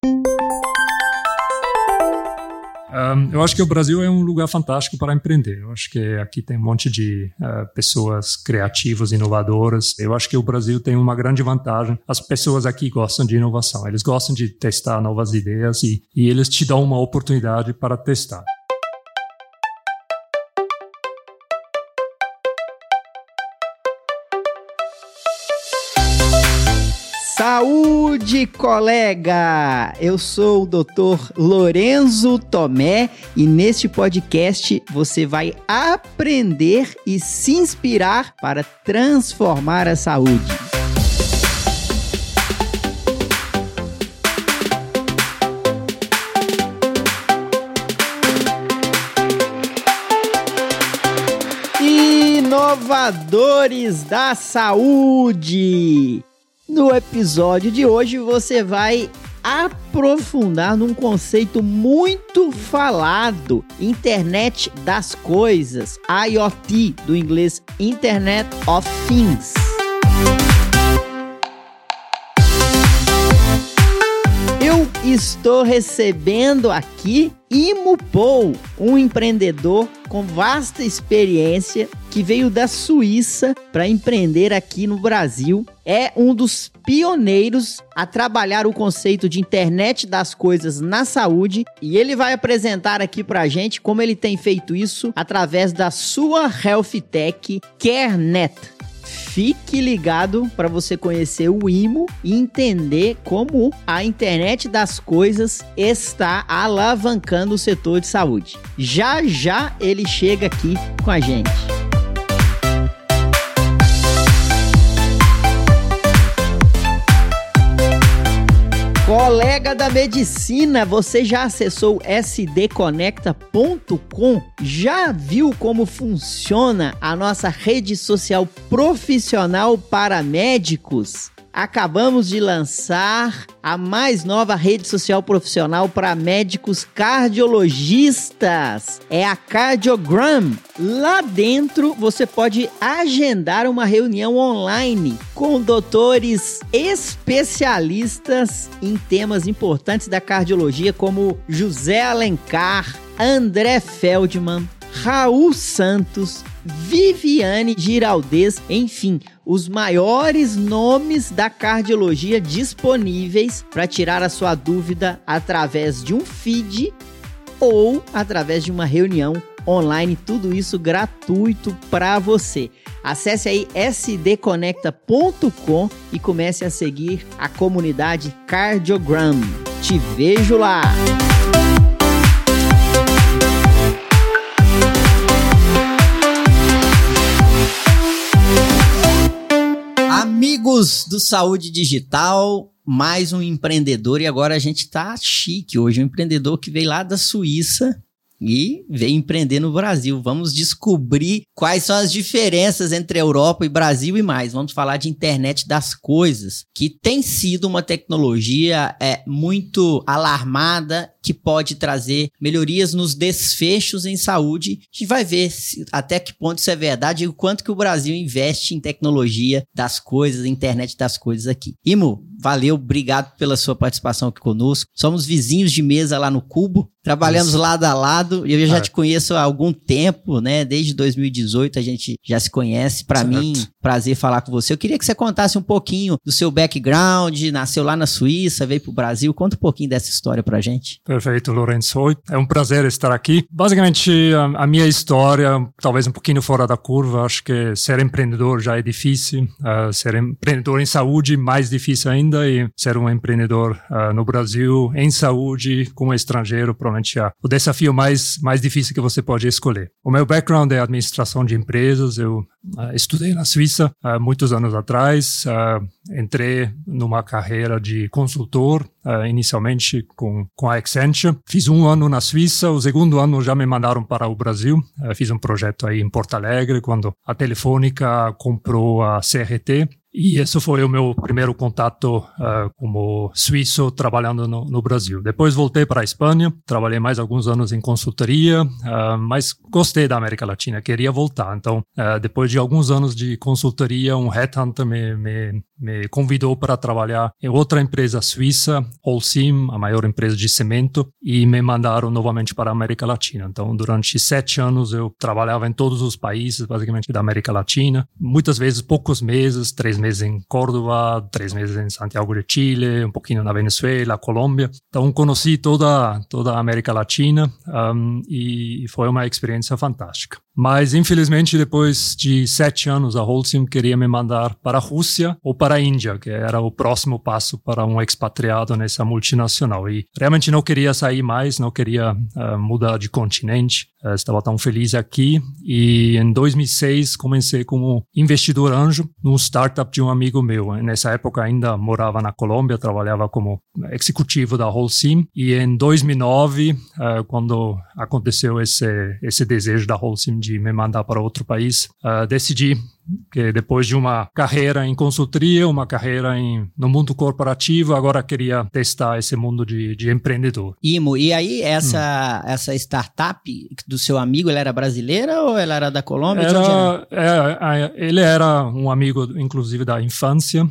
Eu acho que o Brasil é um lugar fantástico para empreender. Eu acho que aqui tem um monte de pessoas criativas, inovadoras. Eu acho que o Brasil tem uma grande vantagem. As pessoas aqui gostam de inovação. Eles gostam de testar novas ideias e eles te dão uma oportunidade para testar. Saúde, colega! Eu sou o Dr. Lorenzo Tomé e neste podcast você vai aprender e se inspirar para transformar a saúde. Inovadores da saúde! No episódio de hoje você vai aprofundar num conceito muito falado, Internet das Coisas, IoT, do inglês Internet of Things. Eu estou recebendo aqui Imo Paul, um empreendedor com vasta experiência que veio da Suíça para empreender aqui no Brasil. É um dos pioneiros a trabalhar o conceito de internet das coisas na saúde e ele vai apresentar aqui para a gente como ele tem feito isso através da sua Health Tech CareNet. Fique ligado para você conhecer o Imo e entender como a internet das coisas está alavancando o setor de saúde. Já já ele chega aqui com a gente. Colega da medicina, você já acessou sdconecta.com? Já viu como funciona a nossa rede social profissional para médicos? Acabamos de lançar a mais nova rede social profissional para médicos cardiologistas. É a Cardiogram. Lá dentro você pode agendar uma reunião online com doutores especialistas em temas importantes da cardiologia, como José Alencar, André Feldman, Raul Santos, Viviane Giraldez, enfim, os maiores nomes da cardiologia disponíveis para tirar a sua dúvida através de um feed ou através de uma reunião online, tudo isso gratuito para você. Acesse aí sdconecta.com e comece a seguir a comunidade Cardiogram. Te vejo lá! Amigos do Saúde Digital, mais um empreendedor e agora a gente tá chique hoje, um empreendedor que veio lá da Suíça e veio empreender no Brasil. Vamos descobrir quais são as diferenças entre Europa e Brasil e mais. Vamos falar de internet das coisas, que tem sido uma tecnologia muito alarmada, que pode trazer melhorias nos desfechos em saúde. A gente vai ver até que ponto isso é verdade e o quanto que o Brasil investe em tecnologia das coisas, internet das coisas aqui. Imo, valeu, obrigado pela sua participação aqui conosco. Somos vizinhos de mesa lá no Cubo, trabalhamos lado a lado. Eu já te conheço há algum tempo, né? Desde 2018 a gente já se conhece. Para mim, prazer falar com você. Eu queria que você contasse um pouquinho do seu background, nasceu lá na Suíça, veio pro Brasil. Conta um pouquinho dessa história pra gente. Perfeito, Lourenço. É um prazer estar aqui. Basicamente, a minha história, talvez um pouquinho fora da curva, acho que ser empreendedor já é difícil, ser empreendedor em saúde mais difícil ainda, e ser um empreendedor no Brasil em saúde como estrangeiro, provavelmente o desafio mais difícil que você pode escolher. O meu background é administração de empresas. Eu estudei na Suíça muitos anos atrás, entrei numa carreira de consultor, inicialmente com a Accenture. Fiz um ano na Suíça, o segundo ano já me mandaram para o Brasil. Fiz um projeto aí em Porto Alegre, quando a Telefônica comprou a CRT. E esse foi o meu primeiro contato como suíço trabalhando no Brasil. Depois voltei para a Espanha, trabalhei mais alguns anos em consultoria, mas gostei da América Latina, queria voltar. Então, depois de alguns anos de consultoria, um headhunter me me convidou para trabalhar em outra empresa suíça, Holcim, a maior empresa de cimento, e me mandaram novamente para a América Latina. Então, durante 7 anos, eu trabalhava em todos os países, basicamente da América Latina. Muitas vezes, poucos meses, 3 meses em Córdoba, 3 meses em Santiago de Chile, um pouquinho na Venezuela, Colômbia. Então, conheci toda a América Latina e foi uma experiência fantástica. Mas, infelizmente, depois de 7 anos, a Holcim queria me mandar para a Rússia ou para a Índia, que era o próximo passo para um expatriado nessa multinacional. E realmente não queria sair mais, não queria mudar de continente. Estava tão feliz aqui. E em 2006, comecei como investidor anjo num startup de um amigo meu. Nessa época, ainda morava na Colômbia, trabalhava como executivo da Holcim. E em 2009, quando aconteceu esse desejo da Holcim de me mandar para outro país, decidi que depois de uma carreira em consultoria, uma carreira no mundo corporativo, agora queria testar esse mundo de empreendedor. Imo, e aí essa startup do seu amigo, ela era brasileira ou ela era da Colômbia? Ele era um amigo, inclusive, da infância,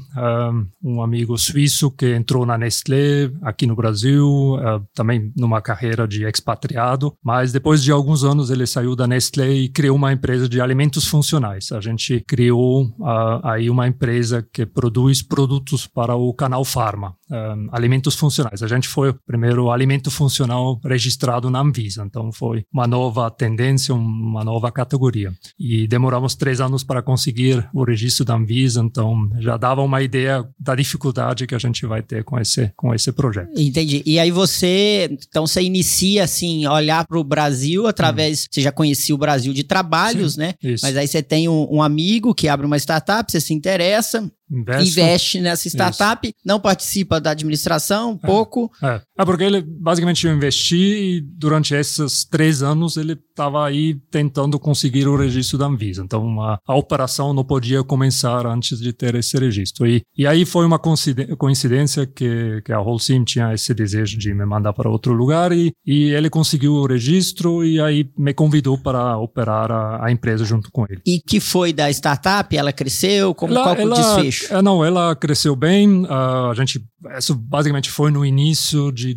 um amigo suíço que entrou na Nestlé aqui no Brasil, também numa carreira de expatriado, mas depois de alguns anos ele saiu da Nestlé e criou uma empresa de alimentos funcionais. A gente criou aí uma empresa que produz produtos para o canal Farma, alimentos funcionais. A gente foi o primeiro alimento funcional registrado na Anvisa, então foi uma nova tendência, uma nova categoria. E demoramos 3 anos para conseguir o registro da Anvisa, então já dava uma ideia da dificuldade que a gente vai ter com esse projeto. Entendi. E aí você inicia assim, a olhar para o Brasil através, você já conhecia o Brasil de trabalhos, sim, né? Isso. Mas aí você tem um amigo que abre uma startup, você se interessa, investe nessa startup, isso, não participa da administração, pouco. Porque ele, basicamente, eu investi e durante esses 3 anos ele estava aí tentando conseguir o registro da Anvisa. Então, a operação não podia começar antes de ter esse registro. E aí foi uma coincidência que a Holcim tinha esse desejo de me mandar para outro lugar e ele conseguiu o registro e aí me convidou para operar a empresa junto com ele. E que foi da startup? Ela cresceu? Qual o desfecho? Ela cresceu bem. Isso basicamente foi no início de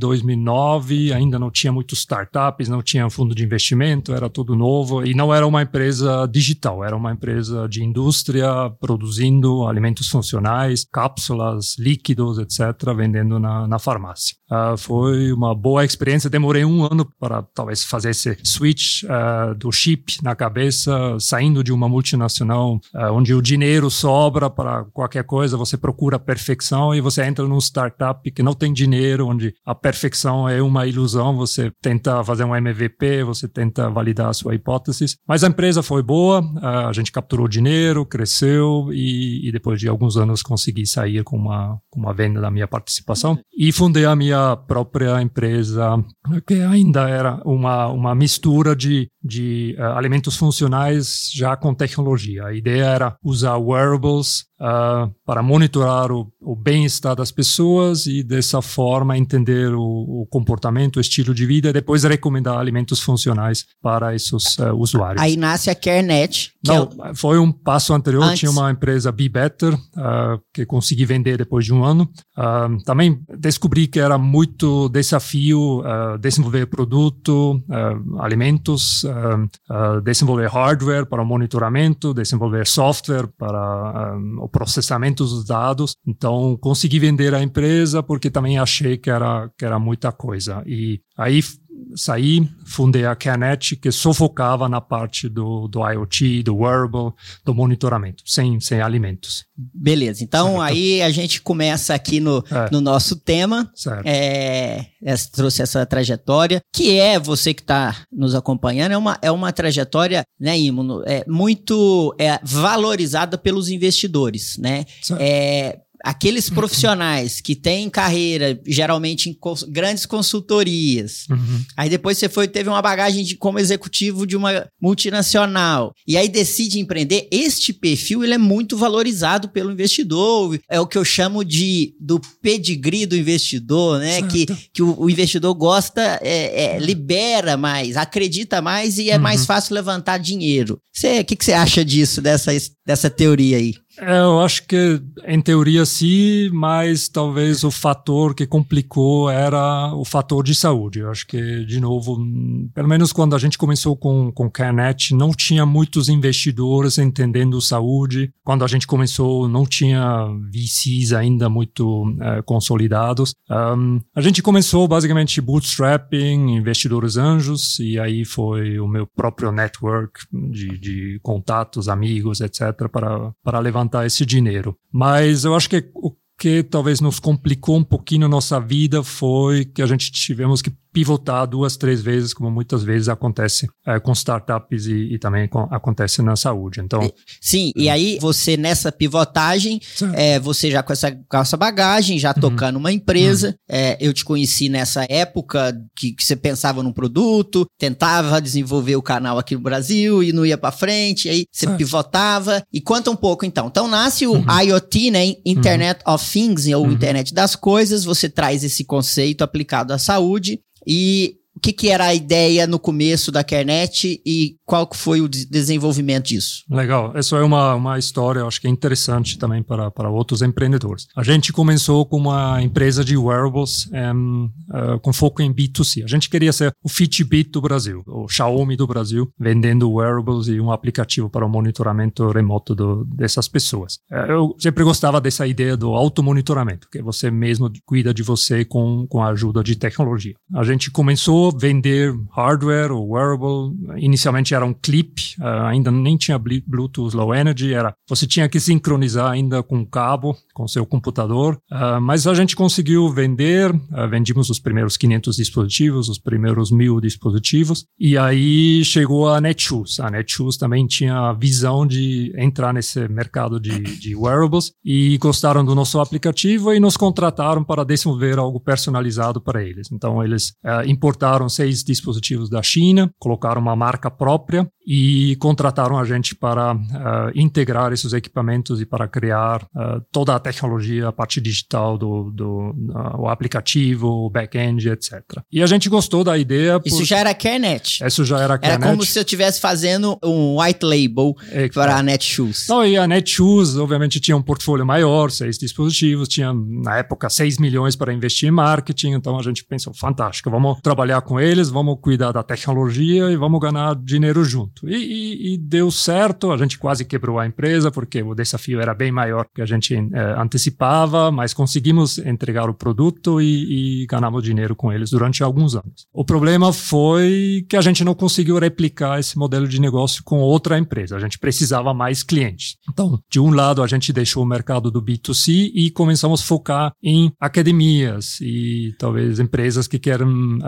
2009, ainda não tinha muitos startups, não tinha fundo de investimento, era tudo novo e não era uma empresa digital, era uma empresa de indústria produzindo alimentos funcionais, cápsulas, líquidos, etc., vendendo na farmácia. Foi uma boa experiência, demorei 1 ano para talvez fazer esse switch do chip na cabeça, saindo de uma multinacional onde o dinheiro sobra para qualquer coisa, você procura a perfeição e você entra num startup que não tem dinheiro, onde a perfeição é uma ilusão, você tenta fazer um MVP, você tenta validar a sua hipótese, mas a empresa foi boa, a gente capturou dinheiro, cresceu e depois de alguns anos consegui sair com uma venda da minha participação e fundei a minha própria empresa, que ainda era uma mistura de alimentos funcionais já com tecnologia. A ideia era usar wearables para monitorar o bem-estar das pessoas e dessa forma entender o comportamento, o estilo de vida e depois recomendar alimentos funcionais para esses usuários. Aí nasce a CareNet. Foi um passo anterior. Tinha uma empresa Be Better que consegui vender depois de 1 ano. Também descobri que era muito desafio desenvolver produto, alimentos, desenvolver hardware para o monitoramento, desenvolver software para o processamento dos dados. Então, consegui vender a empresa porque também achei que era muita coisa. E aí saí, fundei a CareNet, que só focava na parte do IoT, do wearable, do monitoramento, sem alimentos. Beleza, então certo. Aí a gente começa aqui no nosso tema. Certo. Trouxe essa trajetória, que você que está nos acompanhando, é uma trajetória, né, Imo, muito valorizada pelos investidores, né? Certo. Aqueles profissionais que têm carreira, geralmente em grandes consultorias, aí depois você teve uma bagagem como executivo de uma multinacional, e aí decide empreender, este perfil ele é muito valorizado pelo investidor, é o que eu chamo do pedigree do investidor, né? Que o investidor gosta, libera mais, acredita mais e é mais fácil levantar dinheiro. O que você acha disso, dessa teoria aí? Eu acho que, em teoria, sim, mas talvez o fator que complicou era o fator de saúde. Eu acho que, de novo, pelo menos quando a gente começou com CareNet, não tinha muitos investidores entendendo saúde. Quando a gente começou, não tinha VCs ainda muito consolidados. A gente começou, basicamente, bootstrapping, investidores anjos, e aí foi o meu próprio network de contatos, amigos, etc., para levantar esse dinheiro. Mas eu acho que o que talvez nos complicou um pouquinho a nossa vida foi que a gente tivemos que pivotar 2, 3 vezes, como muitas vezes acontece com startups e também acontece na saúde. Então, sim, e aí você nessa pivotagem, você já com essa bagagem, já tocando uma empresa, eu te conheci nessa época que você pensava num produto, tentava desenvolver o canal aqui no Brasil e não ia para frente, aí você pivotava. E conta um pouco então. Então nasce o IoT, né, Internet of Things, ou Internet das Coisas, você traz esse conceito aplicado à saúde. E o que era a ideia no começo da CareNet e qual que foi o desenvolvimento disso? Legal. Essa é uma história, eu acho que é interessante também para outros empreendedores. A gente começou com uma empresa de wearables com foco em B2C. A gente queria ser o Fitbit do Brasil, o Xiaomi do Brasil, vendendo wearables e um aplicativo para o monitoramento remoto dessas pessoas. Eu sempre gostava dessa ideia do automonitoramento, que você mesmo cuida de você com a ajuda de tecnologia. A gente começou vender hardware ou wearable. Inicialmente era um clip, ainda nem tinha Bluetooth Low Energy, você tinha que sincronizar ainda com o cabo, com seu computador, mas a gente conseguiu vender, vendimos os primeiros 500 dispositivos, os primeiros 1.000 dispositivos, e aí chegou a Netshoes. A Netshoes também tinha a visão de entrar nesse mercado de wearables e gostaram do nosso aplicativo e nos contrataram para desenvolver algo personalizado para eles. Então eles importaram 6 dispositivos da China, colocaram uma marca própria e contrataram a gente para integrar esses equipamentos e para criar toda a tecnologia, a parte digital o aplicativo, o back-end, etc. E a gente gostou da ideia. Isso já era CareNet. Isso já era CareNet. Era como se eu estivesse fazendo um white label para a Netshoes. Então, e a Netshoes, obviamente, tinha um portfólio maior, 6 dispositivos, tinha, na época, 6 milhões para investir em marketing, então a gente pensou, fantástico, vamos trabalhar com eles, vamos cuidar da tecnologia e vamos ganhar dinheiro junto. E deu certo, a gente quase quebrou a empresa, porque o desafio era bem maior que a gente antecipava, mas conseguimos entregar o produto e ganhamos dinheiro com eles durante alguns anos. O problema foi que a gente não conseguiu replicar esse modelo de negócio com outra empresa, a gente precisava mais clientes. Então, de um lado, a gente deixou o mercado do B2C e começamos a focar em academias e talvez empresas que querem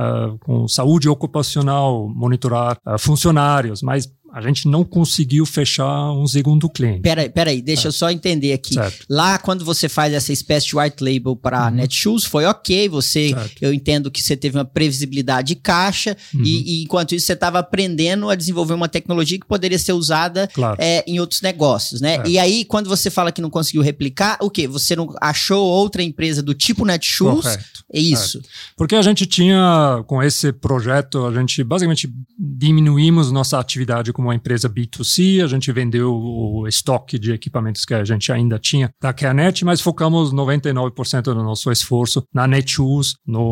com saúde ocupacional, monitorar funcionários, mas a gente não conseguiu fechar um segundo cliente. Peraí, deixa eu só entender aqui. Certo. Lá, quando você faz essa espécie de white label para Netshoes, foi ok, eu entendo que você teve uma previsibilidade de caixa e enquanto isso você estava aprendendo a desenvolver uma tecnologia que poderia ser usada em outros negócios, né? E aí, quando você fala que não conseguiu replicar, o quê? Você não achou outra empresa do tipo Netshoes? Correto. É isso. Porque a gente tinha, com esse projeto, a gente basicamente diminuímos nossa atividade como uma empresa B2C, a gente vendeu o estoque de equipamentos que a gente ainda tinha da CareNet, mas focamos 99% do nosso esforço na Netshoes,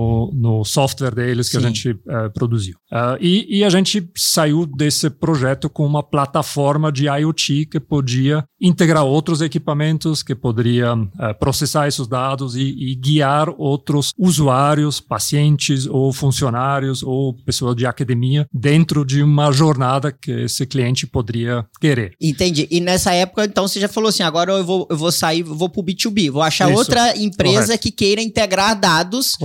no software deles que a gente produziu. E a gente saiu desse projeto com uma plataforma de IoT que podia integrar outros equipamentos, que poderia processar esses dados e guiar outros usuários, pacientes ou funcionários ou pessoas de academia dentro de uma jornada que esse cliente poderia querer. Entendi. E nessa época, então, você já falou assim, agora eu vou sair, vou pro B2B, vou achar outra empresa que queira integrar dados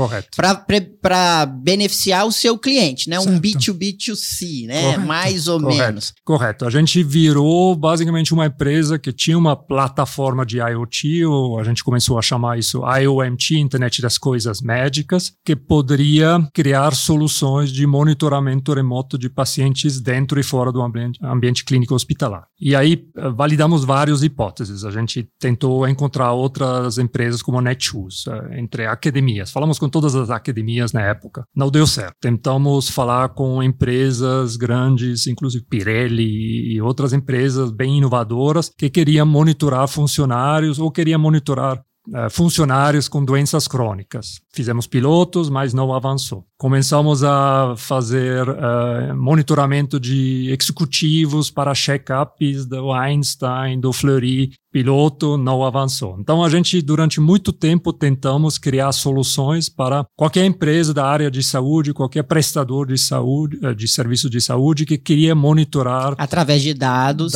para beneficiar o seu cliente, né? Certo. Um B2B2C, né? Mais ou menos. Correto. A gente virou basicamente uma empresa que tinha uma plataforma de IoT, ou a gente começou a chamar isso IoMT, Internet das Coisas Médicas, que poderia criar soluções de monitoramento remoto de pacientes dentro e fora do ambiente ambiente clínico hospitalar. E aí validamos várias hipóteses. A gente tentou encontrar outras empresas como a Netshoes, entre academias. Falamos com todas as academias na época. Não deu certo. Tentamos falar com empresas grandes, inclusive Pirelli e outras empresas bem inovadoras que queriam monitorar funcionários ou queriam monitorar funcionários com doenças crônicas. Fizemos pilotos, mas não avançou. Começamos a fazer monitoramento de executivos para check-ups do Einstein, do Fleury. Piloto não avançou. Então, a gente, durante muito tempo, tentamos criar soluções para qualquer empresa da área de saúde, qualquer prestador de saúde, de serviço de saúde que queria monitorar através de dados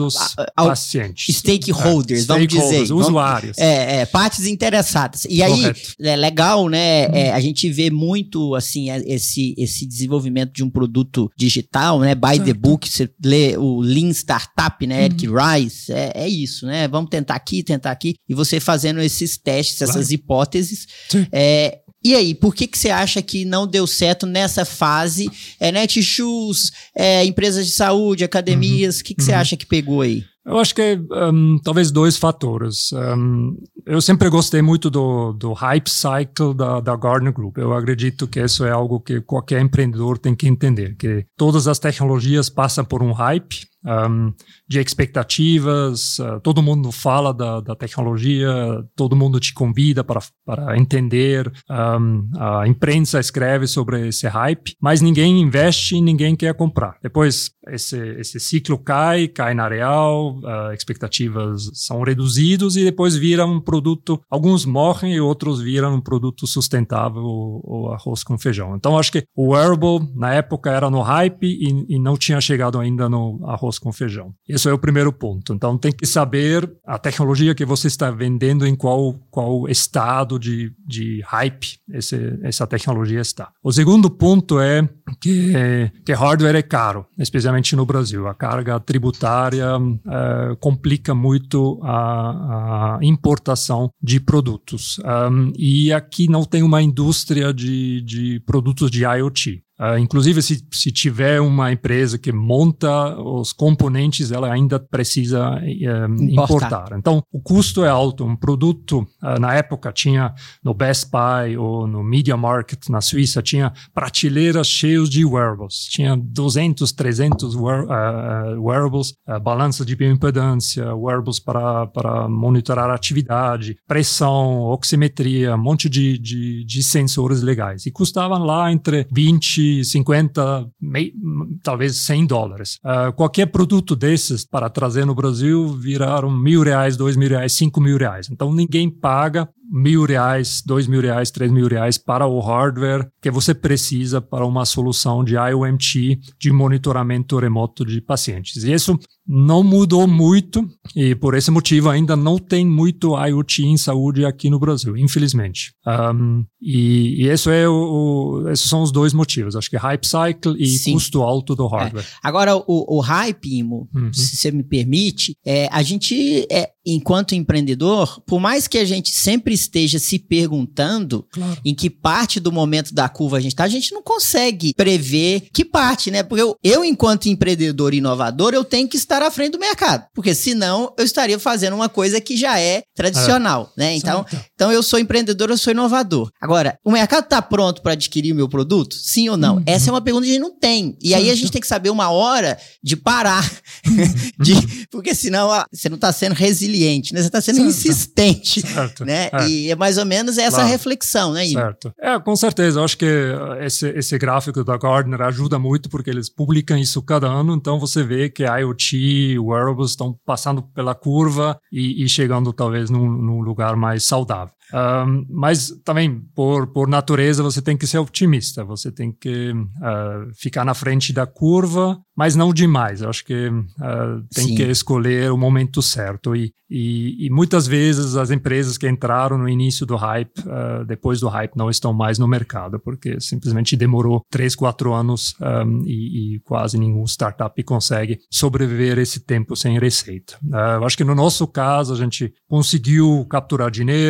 pacientes. Stakeholders, vamos dizer. Usuários. Partes interessadas. E aí, é legal, né? A gente vê muito, assim, esse desenvolvimento de um produto digital, né? By the book, você lê o Lean Startup, né? Eric Rice, é isso, né? Vamos tentar aqui, e você fazendo esses testes, essas hipóteses. E aí, por que você acha que não deu certo nessa fase? Netshoes, empresas de saúde, academias, o que você acha que pegou aí? Eu acho que talvez 2 fatores. Eu sempre gostei muito do hype cycle da Gartner Group. Eu acredito que isso é algo que qualquer empreendedor tem que entender, que todas as tecnologias passam por um hype de expectativas, todo mundo fala da tecnologia, todo mundo te convida para entender, a imprensa escreve sobre esse hype, mas ninguém investe e ninguém quer comprar. Depois esse ciclo cai na real, expectativas são reduzidas e depois vira um produto, alguns morrem e outros viram um produto sustentável ou arroz com feijão. Então acho que o wearable na época era no hype e não tinha chegado ainda no arroz com feijão. Esse é o primeiro ponto. Então tem que saber a tecnologia que você está vendendo, em qual estado de hype essa tecnologia está. O segundo ponto é que hardware é caro, especialmente no Brasil. A carga tributária complica muito a importação de produtos. E aqui não tem uma indústria de produtos de IoT. Inclusive, se tiver uma empresa que monta os componentes, ela ainda precisa importar. Então, o custo é alto. Um produto, na época, tinha no Best Buy ou no Media Market, na Suíça, tinha prateleiras cheias de wearables. Tinha 200, 300 wearables, balança de bioimpedância, wearables para monitorar a atividade, pressão, oximetria, um monte de sensores legais. E custavam lá entre 20 50, talvez $100. Qualquer produto desses para trazer no Brasil viraram R$1.000, R$2.000, R$5.000. Então ninguém paga R$1.000, R$2.000, R$3.000 para o hardware que você precisa para uma solução de IoT, de monitoramento remoto de pacientes. E isso não mudou muito e por esse motivo ainda não tem muito IoT em saúde aqui no Brasil, infelizmente. E esses são os 2 motivos. Acho que hype cycle e custo alto do hardware. Agora, o hype, Imo, se você me permite, a gente, enquanto empreendedor, por mais que a gente sempre esteja se perguntando em que parte do momento da curva a gente não consegue prever que parte, né? Porque eu enquanto empreendedor inovador, eu tenho que estar à frente do mercado, porque senão eu estaria fazendo uma coisa que já é tradicional, né? Então eu sou empreendedor, eu sou inovador. Agora, o mercado está pronto para adquirir o meu produto? Sim ou não? Essa é uma pergunta que a gente não tem. E aí a gente tem que saber uma hora de parar, porque senão você não está sendo resiliente, né? Você está sendo insistente, né? E é mais ou menos essa reflexão, né? Certo. Com certeza. Eu acho que esse gráfico da Gartner ajuda muito porque eles publicam isso cada ano, então você vê que a IoT, wearables estão passando pela curva e chegando talvez num lugar mais saudável. Mas também, por natureza, você tem que ser otimista, você tem que ficar na frente da curva, mas não demais. Eu acho que tem que escolher o momento certo. E muitas vezes as empresas que entraram no início do hype, depois do hype, não estão mais no mercado, porque simplesmente demorou 3, 4 anos e quase nenhum startup consegue sobreviver esse tempo sem receita. Eu acho que no nosso caso, a gente conseguiu capturar dinheiro através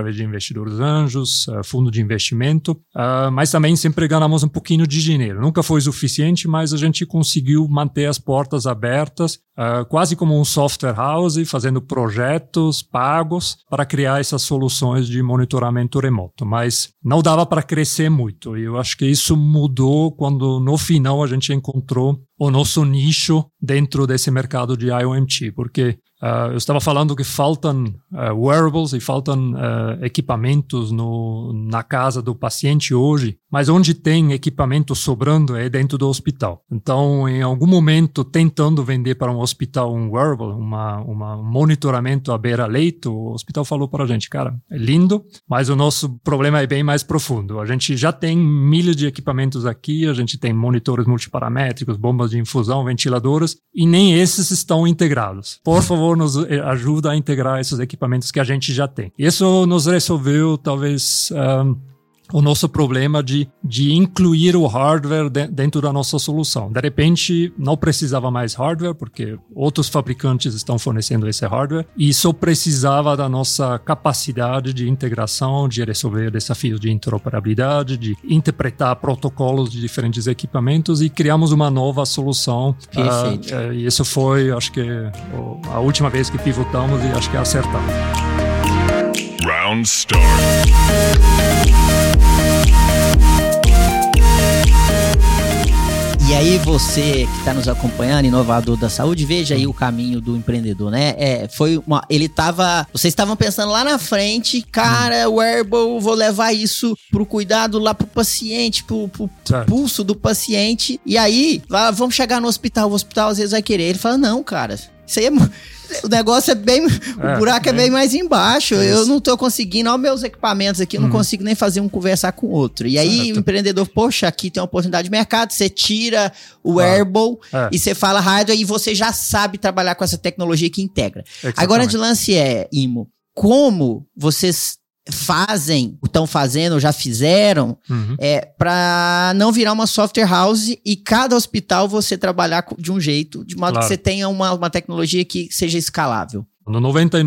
através de investidores anjos, fundo de investimento, mas também sempre ganhamos um pouquinho de dinheiro. Nunca foi suficiente, mas a gente conseguiu manter as portas abertas, quase como um software house, fazendo projetos pagos para criar essas soluções de monitoramento remoto. Mas não dava para crescer muito. E eu acho que isso mudou quando, no final, a gente encontrou o nosso nicho dentro desse mercado de IoT, porque eu estava falando que faltam wearables e faltam equipamentos na casa do paciente hoje, mas onde tem equipamento sobrando é dentro do hospital. Então, em algum momento, tentando vender para um hospital um wearable, um monitoramento à beira-leito, o hospital falou para a gente, cara, é lindo, mas o nosso problema é bem mais profundo. A gente já tem milhares de equipamentos aqui, a gente tem monitores multiparamétricos, bombas de infusão, ventiladores, e nem esses estão integrados. Por favor, nos ajuda a integrar esses equipamentos que a gente já tem. Isso nos resolveu, talvez, o nosso problema de incluir o hardware dentro da nossa solução. De repente, não precisava mais hardware, porque outros fabricantes estão fornecendo esse hardware, e só precisava da nossa capacidade de integração, de resolver desafios de interoperabilidade, de interpretar protocolos de diferentes equipamentos, e criamos uma nova solução. Perfeito. E isso foi, acho que, a última vez que pivotamos, e acho que acertamos. Round start. E aí você que está nos acompanhando, inovador da saúde, veja aí o caminho do empreendedor, né? Vocês estavam pensando lá na frente, cara, wearable, vou levar isso pro cuidado lá pro paciente, pro pulso do paciente. E aí, vamos chegar no hospital, o hospital às vezes vai querer. Ele fala, não, cara, isso aí o negócio é bem... o buraco é bem mais embaixo. Eu não tô conseguindo... Olha meus equipamentos aqui, eu não consigo nem fazer um conversar com o outro. E aí o empreendedor, poxa, aqui tem uma oportunidade de mercado, você tira o wearable e você fala hardware e você já sabe trabalhar com essa tecnologia que integra. Exatamente. Agora, de lance Imo, como vocês estão fazendo ou já fizeram para não virar uma software house e cada hospital você trabalhar de um jeito, de modo que você tenha uma tecnologia que seja escalável? No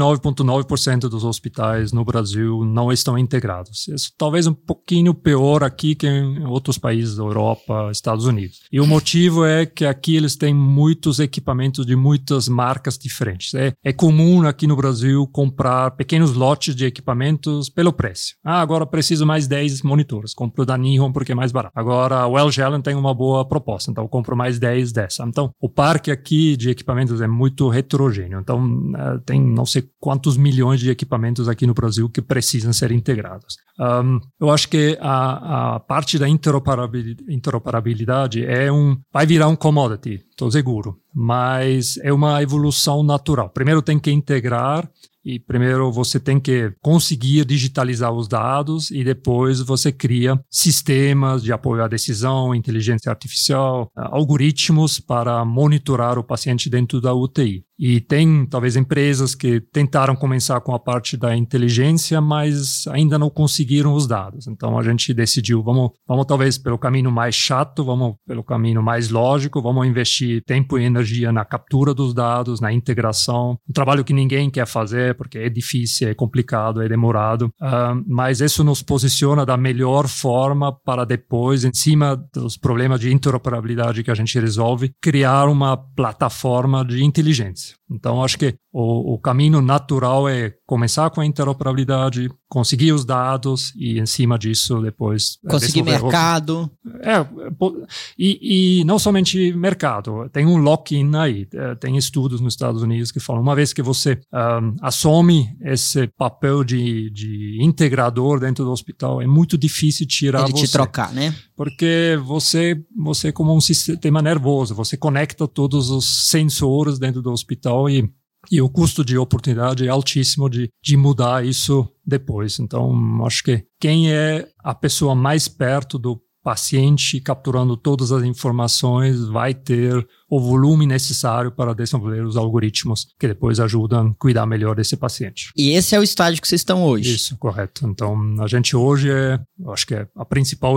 99,9% dos hospitais no Brasil não estão integrados. Isso talvez um pouquinho pior aqui que em outros países da Europa, Estados Unidos. E o motivo é que aqui eles têm muitos equipamentos de muitas marcas diferentes. É comum aqui no Brasil comprar pequenos lotes de equipamentos pelo preço. Agora preciso mais 10 monitores. Compro da Nihon porque é mais barato. Agora o Welch Allyn tem uma boa proposta, então eu compro mais 10 dessa. Então o parque aqui de equipamentos é muito heterogêneo. Então tem não sei quantos milhões de equipamentos aqui no Brasil que precisam ser integrados. Eu acho que a parte da interoperabilidade vai virar um commodity, estou seguro, mas é uma evolução natural. Primeiro tem que integrar, e primeiro você tem que conseguir digitalizar os dados e depois você cria sistemas de apoio à decisão, inteligência artificial, algoritmos para monitorar o paciente dentro da UTI. E tem, talvez, empresas que tentaram começar com a parte da inteligência, mas ainda não conseguiram os dados. Então, a gente decidiu, vamos talvez pelo caminho mais chato, vamos pelo caminho mais lógico, vamos investir tempo e energia na captura dos dados, na integração. Um trabalho que ninguém quer fazer, porque é difícil, é complicado, é demorado. Mas isso nos posiciona da melhor forma para depois, em cima dos problemas de interoperabilidade que a gente resolve, criar uma plataforma de inteligência. Então, acho que o caminho natural é começar com a interoperabilidade, conseguir os dados e, em cima disso, depois... Conseguir mercado. E não somente mercado. Tem um lock-in aí. Tem estudos nos Estados Unidos que falam, uma vez que você assume esse papel de integrador dentro do hospital, é muito difícil tirar você. Te trocar, né? Porque você como um sistema nervoso, você conecta todos os sensores dentro do hospital e o custo de oportunidade é altíssimo de mudar isso depois. Então, acho que quem é a pessoa mais perto do paciente, capturando todas as informações, vai ter o volume necessário para desenvolver os algoritmos que depois ajudam a cuidar melhor desse paciente. E esse é o estágio que vocês estão hoje? Isso, correto. Então, a gente hoje acho que é a principal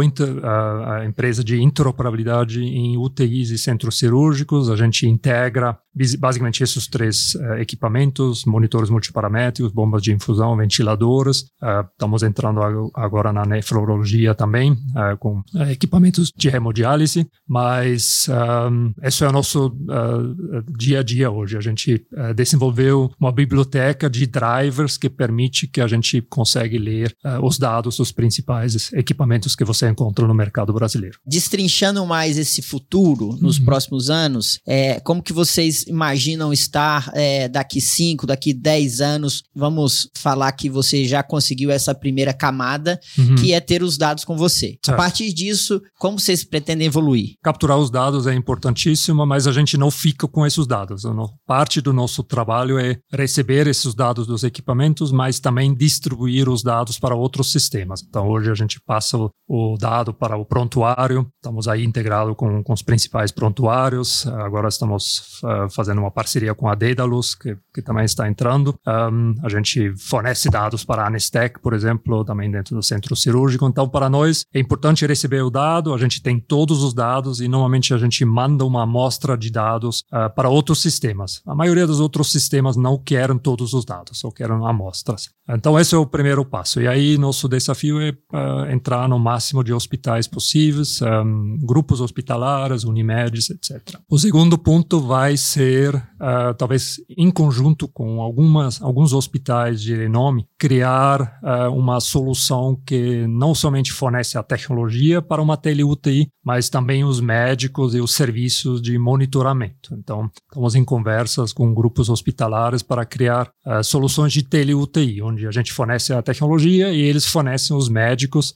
a empresa de interoperabilidade em UTIs e centros cirúrgicos. A gente integra basicamente esses 3 equipamentos, monitores multiparamétricos, bombas de infusão, ventiladores. Estamos entrando agora na nefrologia também, com equipamentos de hemodiálise, mas esse é o nosso dia a dia hoje. A gente desenvolveu uma biblioteca de drivers que permite que a gente consegue ler os dados dos principais equipamentos que você encontra no mercado brasileiro. Destrinchando mais esse futuro nos próximos anos, como que vocês imaginam estar daqui 5, daqui 10 anos? Vamos falar que você já conseguiu essa primeira camada, que é ter os dados com você. Certo. A partir disso, como vocês pretendem evoluir? Capturar os dados é importantíssimo, mas a gente não fica com esses dados. Parte do nosso trabalho é receber esses dados dos equipamentos, mas também distribuir os dados para outros sistemas. Então, hoje a gente passa o dado para o prontuário, estamos aí integrados com os principais prontuários. Agora estamos fazendo uma parceria com a Daedalus, que também está entrando. A gente fornece dados para a Anestec, por exemplo, também dentro do centro cirúrgico. Então, para nós, é importante receber o dado, a gente tem todos os dados e normalmente a gente manda uma amostra de dados para outros sistemas. A maioria dos outros sistemas não querem todos os dados, só querem amostras. Então, esse é o primeiro passo. E aí, nosso desafio é entrar no máximo de hospitais possíveis, grupos hospitalares, Unimedes, etc. O segundo ponto vai ser, talvez em conjunto com alguns hospitais de renome, criar uma solução que não somente fornece a tecnologia para uma tele-UTI, mas também os médicos e os serviços de monitoramento. Então, estamos em conversas com grupos hospitalares para criar soluções de tele-UTI, onde a gente fornece a tecnologia e eles fornecem os médicos,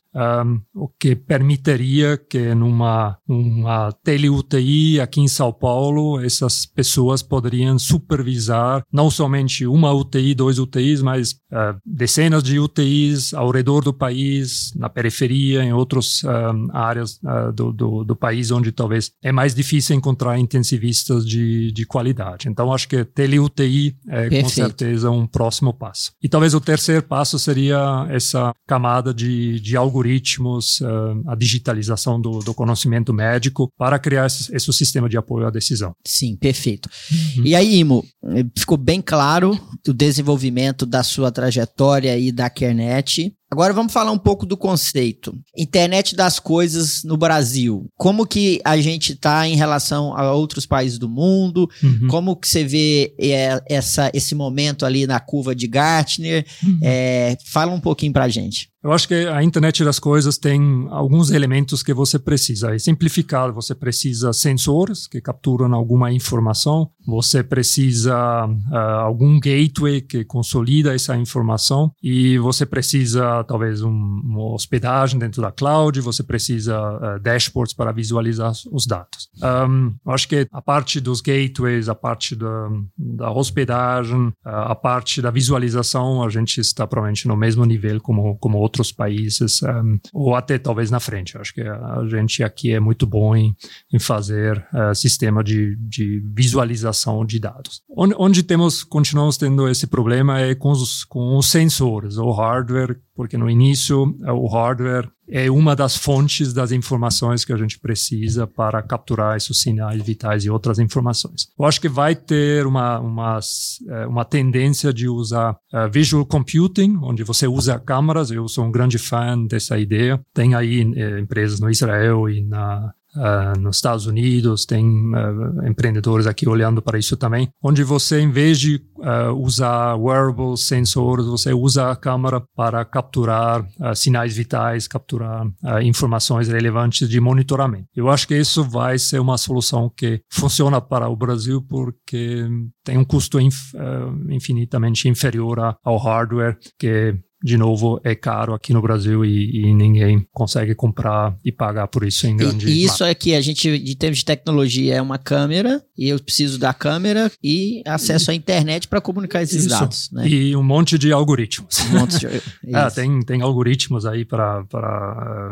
o que permitiria que numa tele-UTI aqui em São Paulo, essas pessoas poderiam supervisar não somente uma UTI, 2 UTIs, mas dezenas de UTIs ao redor do país, na periferia, em outras áreas do país onde talvez é mais difícil encontrar intensivistas de qualidade. Então, acho que tele-UTI é com certeza um próximo passo. E talvez o terceiro passo seria essa camada de algoritmos, a digitalização do conhecimento médico para criar esse sistema de apoio à decisão. Sim, perfeito. E aí, Imo, ficou bem claro o desenvolvimento da sua trajetória e da CareNet. Agora vamos falar um pouco do conceito. Internet das coisas no Brasil. Como que a gente está em relação a outros países do mundo? Como que você vê esse momento ali na curva de Gartner? Fala um pouquinho pra gente. Eu acho que a internet das coisas tem alguns elementos que você precisa. É simplificado, você precisa sensores que capturam alguma informação, você precisa algum gateway que consolida essa informação e você precisa talvez uma hospedagem dentro da cloud, você precisa dashboards para visualizar os dados. Eu acho que a parte dos gateways, a parte da hospedagem, a parte da visualização, a gente está provavelmente no mesmo nível como outros países, ou até talvez na frente. Eu acho que a gente aqui é muito bom em fazer sistema de visualização de dados. Onde continuamos tendo esse problema é com os sensores, ou hardware, porque no início o hardware é uma das fontes das informações que a gente precisa para capturar esses sinais vitais e outras informações. Eu acho que vai ter uma tendência de usar visual computing, onde você usa câmeras. Eu sou um grande fã dessa ideia. Tem aí empresas no Israel e nos Estados Unidos, tem empreendedores aqui olhando para isso também, onde você, em vez de usar wearables, sensores, você usa a câmera para capturar sinais vitais, capturar informações relevantes de monitoramento. Eu acho que isso vai ser uma solução que funciona para o Brasil porque tem um custo infinitamente inferior ao hardware, que de novo, é caro aqui no Brasil e ninguém consegue comprar e pagar por isso em grande... E isso é que a gente, em termos de tecnologia, é uma câmera, e eu preciso da câmera e acesso à internet para comunicar esses dados. Né? E um monte de algoritmos. Tem algoritmos aí para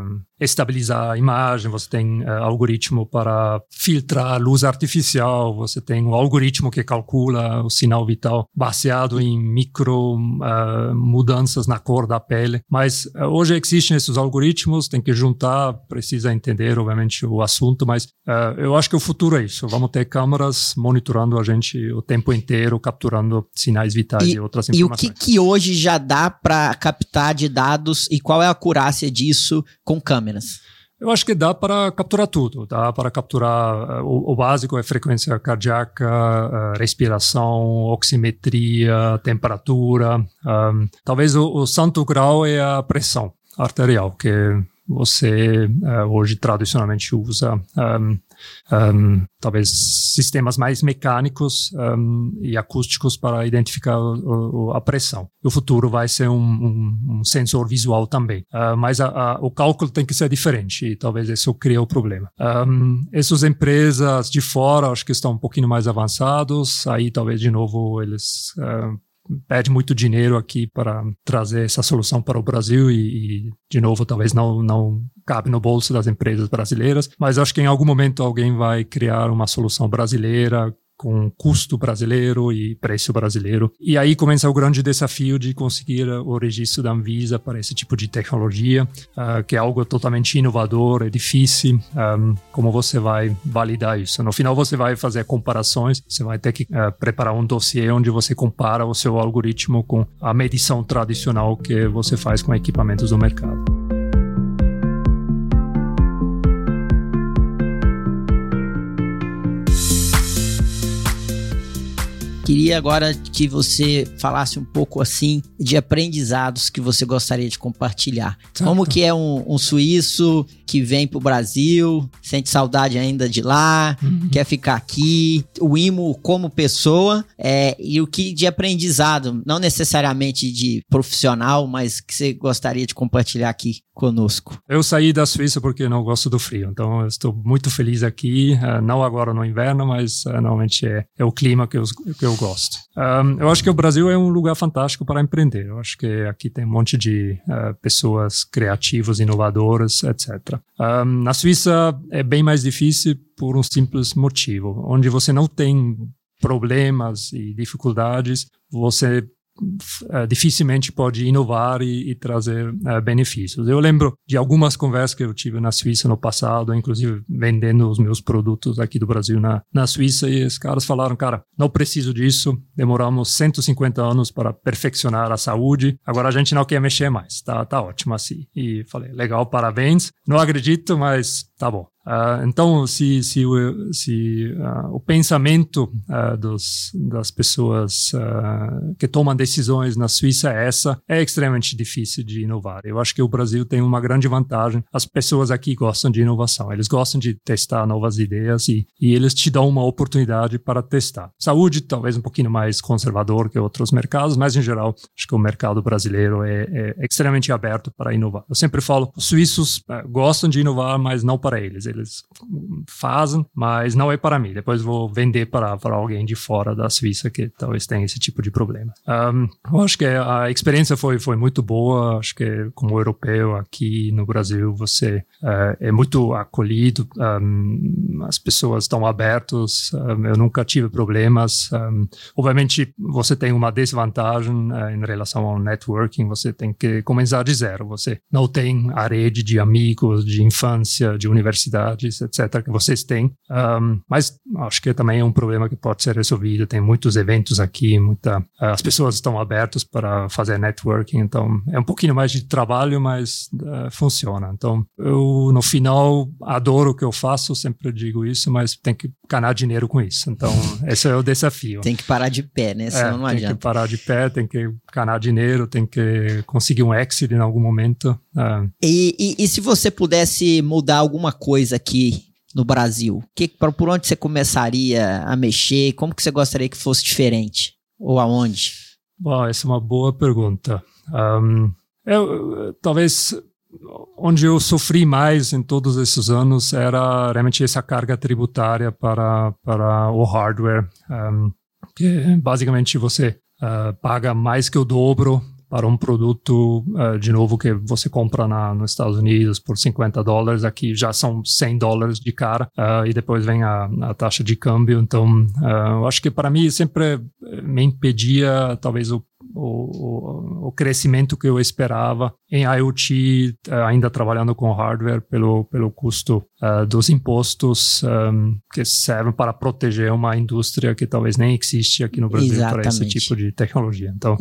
estabilizar a imagem, você tem algoritmo para filtrar a luz artificial, você tem um algoritmo que calcula o sinal vital baseado em micro mudanças na cor da pele. Mas hoje existem esses algoritmos, tem que juntar, precisa entender, obviamente, o assunto, mas eu acho que o futuro é isso. Vamos ter câmeras monitorando a gente o tempo inteiro, capturando sinais vitais e outras informações. E o que hoje já dá para captar de dados e qual é a acurácia disso com câmeras? Eu acho que dá para capturar tudo. Dá para capturar o básico, é frequência cardíaca, respiração, oximetria, temperatura. Talvez o santo grau é a pressão arterial, que você hoje tradicionalmente usa talvez sistemas mais mecânicos e acústicos para identificar a pressão. O futuro vai ser um sensor visual também, mas o cálculo tem que ser diferente e talvez isso crie o problema. Essas empresas de fora acho que estão um pouquinho mais avançados, aí talvez de novo eles pede muito dinheiro aqui para trazer essa solução para o Brasil e de novo, talvez não cabe no bolso das empresas brasileiras, mas acho que em algum momento alguém vai criar uma solução brasileira com custo brasileiro e preço brasileiro. E aí começa o grande desafio de conseguir o registro da Anvisa para esse tipo de tecnologia, que é algo totalmente inovador, é difícil. Como você vai validar isso? No final você vai fazer comparações, você vai ter que preparar um dossiê onde você compara o seu algoritmo com a medição tradicional que você faz com equipamentos do mercado. Queria agora que você falasse um pouco assim de aprendizados que você gostaria de compartilhar. Certo. Como que é um suíço que vem para o Brasil, sente saudade ainda de lá, quer ficar aqui, o Imo como pessoa e o que de aprendizado, não necessariamente de profissional, mas que você gostaria de compartilhar aqui conosco. Eu saí da Suíça porque não gosto do frio, então eu estou muito feliz aqui, não agora no inverno, mas normalmente é o clima que eu gosto. Eu acho que o Brasil é um lugar fantástico para empreender. Eu acho que aqui tem um monte de pessoas criativas, inovadoras, etc. Na Suíça é bem mais difícil por um simples motivo. Onde você não tem problemas e dificuldades, você dificilmente pode inovar e trazer benefícios. Eu lembro de algumas conversas que eu tive na Suíça no passado, inclusive vendendo os meus produtos aqui do Brasil na Suíça, e os caras falaram, cara, não preciso disso, demoramos 150 anos para perfeccionar a saúde, agora a gente não quer mexer mais, tá ótimo assim. E falei, legal, parabéns, não acredito, mas tá bom. Então, se o pensamento das pessoas que tomam decisões na Suíça é extremamente difícil de inovar. Eu acho que o Brasil tem uma grande vantagem. As pessoas aqui gostam de inovação. Eles gostam de testar novas ideias e eles te dão uma oportunidade para testar. Saúde, talvez um pouquinho mais conservador que outros mercados, mas em geral, acho que o mercado brasileiro é extremamente aberto para inovar. Eu sempre falo, os suíços gostam de inovar, mas não para eles. Eles fazem, mas não é para mim. Depois vou vender para alguém de fora da Suíça que talvez tenha esse tipo de problema. Eu acho que a experiência foi muito boa. Acho que como europeu aqui no Brasil você é muito acolhido. As pessoas estão abertas. Eu nunca tive problemas. Obviamente você tem uma desvantagem em relação ao networking. Você tem que começar de zero. Você não tem a rede de amigos, de infância, de universidade, etc., que vocês têm. Mas acho que também é um problema que pode ser resolvido. Tem muitos eventos aqui, as pessoas estão abertas para fazer networking, então é um pouquinho mais de trabalho, mas funciona. Então, eu, no final, adoro o que eu faço, sempre digo isso, mas tem que ganhar dinheiro com isso. Então, esse é o desafio. Tem que parar de pé, né? Senão não adianta. Tem que parar de pé, tem que ganhar dinheiro, tem que conseguir um exit em algum momento. E se você pudesse mudar alguma coisa aqui no Brasil, por onde você começaria a mexer? Como que você gostaria que fosse diferente? Ou aonde? Bom, essa é uma boa pergunta. Talvez onde eu sofri mais em todos esses anos era realmente essa carga tributária para o hardware, que basicamente você paga mais que o dobro para um produto, de novo, que você compra nos Estados Unidos por $50, aqui já são $100 de cara, e depois vem a taxa de câmbio. Então, eu acho que para mim sempre me impedia, talvez, o crescimento que eu esperava em IoT, ainda trabalhando com hardware, pelo custo dos impostos que servem para proteger uma indústria que talvez nem existe aqui no Brasil. Exatamente. Para esse tipo de tecnologia. Então,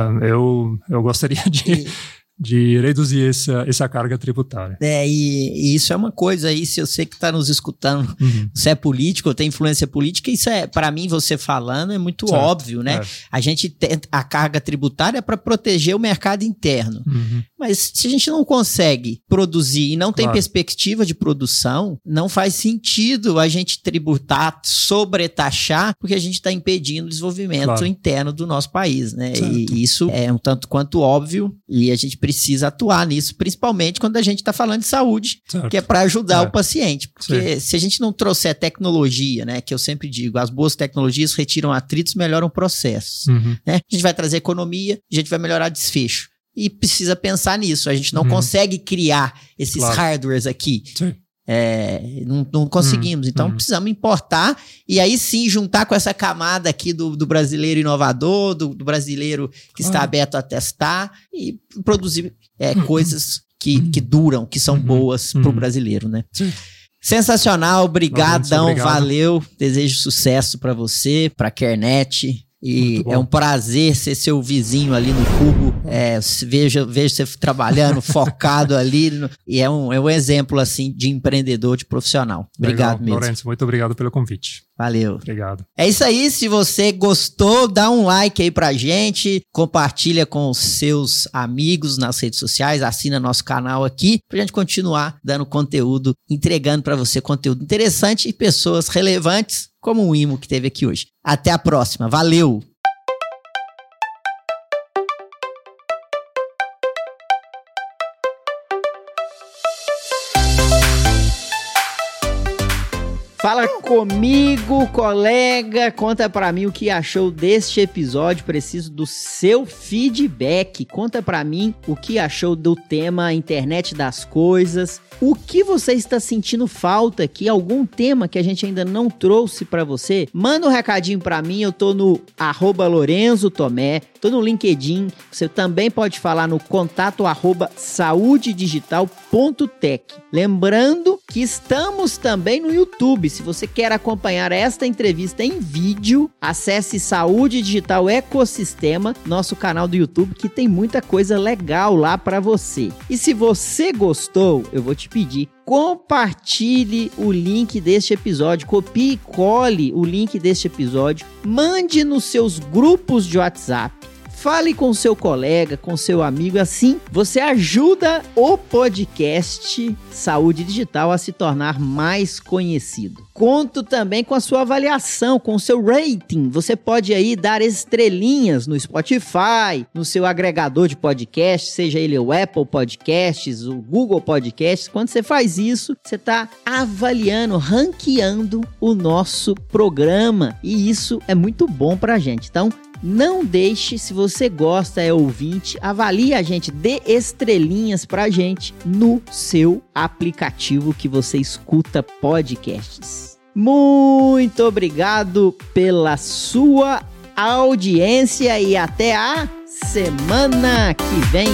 eu gostaria de reduzir essa carga tributária. E isso é uma coisa aí, se você que está nos escutando, você é político, ou tem influência política, isso para mim, você falando, é muito óbvio, né? A gente tem a carga tributária para proteger o mercado interno. Mas se a gente não consegue produzir e não tem perspectiva de produção, não faz sentido a gente tributar, sobretaxar, porque a gente está impedindo o desenvolvimento interno do nosso país, né? E isso é um tanto quanto óbvio, e a gente precisa atuar nisso, principalmente quando a gente está falando de saúde, que é para ajudar o paciente. Porque se a gente não trouxer tecnologia, né, que eu sempre digo, as boas tecnologias retiram atritos, melhoram processos. Né? A gente vai trazer economia, a gente vai melhorar desfecho. E precisa pensar nisso. A gente não consegue criar esses hardwares aqui. Não conseguimos. Então precisamos importar e aí sim juntar com essa camada aqui do brasileiro inovador, do brasileiro que está aberto a testar e produzir coisas que duram, que são boas para o brasileiro, né? Sensacional, brigadão, valeu. Desejo sucesso para você, para a Kernet. E é um prazer ser seu vizinho ali no Cubo. Vejo você trabalhando, focado ali. E é um exemplo, assim, de empreendedor, de profissional. Obrigado mesmo. Lourenço, muito obrigado pelo convite. Valeu. Obrigado. É isso aí. Se você gostou, dá um like aí pra gente. Compartilha com os seus amigos nas redes sociais. Assina nosso canal aqui pra gente continuar dando conteúdo, entregando pra você conteúdo interessante e pessoas relevantes, como o Imo que teve aqui hoje. Até a próxima. Valeu! Fala comigo, colega, conta pra mim o que achou deste episódio, preciso do seu feedback. Conta pra mim o que achou do tema Internet das Coisas, o que você está sentindo falta aqui, algum tema que a gente ainda não trouxe pra você. Manda um recadinho pra mim, eu tô no @LorenzoTomé, tô no LinkedIn, você também pode falar no contato @saudedigital.tech. Lembrando que estamos também no YouTube. Se você quer acompanhar esta entrevista em vídeo, acesse Saúde Digital Ecossistema, nosso canal do YouTube, que tem muita coisa legal lá para você. E se você gostou, eu vou te pedir, compartilhe o link deste episódio, copie e cole o link deste episódio, mande nos seus grupos de WhatsApp. Fale com seu colega, com seu amigo, assim você ajuda o podcast Saúde Digital a se tornar mais conhecido. Conto também com a sua avaliação, com o seu rating. Você pode aí dar estrelinhas no Spotify, no seu agregador de podcast, seja ele o Apple Podcasts, o Google Podcasts. Quando você faz isso, você está avaliando, ranqueando o nosso programa. E isso é muito bom pra gente. Então, não deixe, se você gosta, é ouvinte, avalie a gente, dê estrelinhas pra gente no seu aplicativo que você escuta podcasts. Muito obrigado pela sua audiência e até a semana que vem.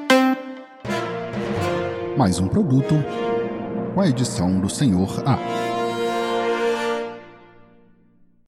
Mais um produto com a edição do Senhor A.